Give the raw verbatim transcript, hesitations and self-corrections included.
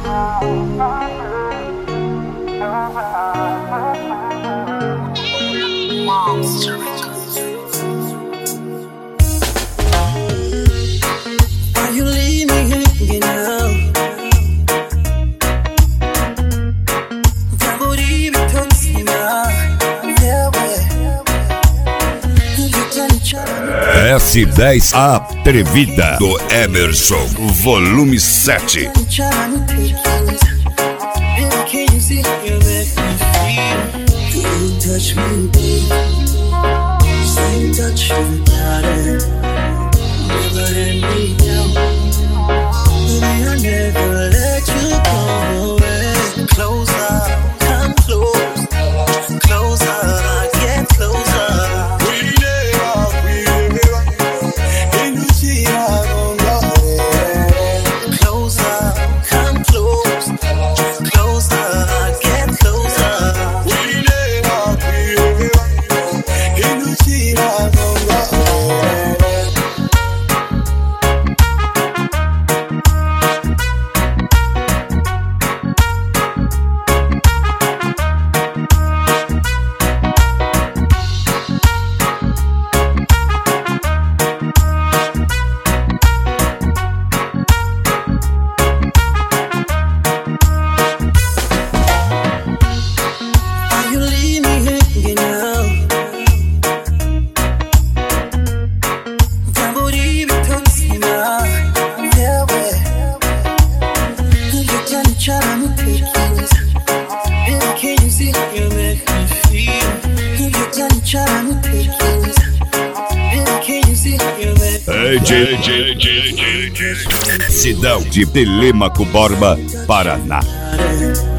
you leave me hanging out? Tamburi bitonzima, S dez Atrevida do Emerson, volume sete. Touch me, baby. Same touch you got it. Never let me down. Baby, I never let you go away. Closer, come close. Closer, get closer. We never, we never. In the sea, I don't know. Closer, come close. Closer, get closer. We never, we never. In the sea, I don't know. Cidão de Telêmaco Borba, Paraná.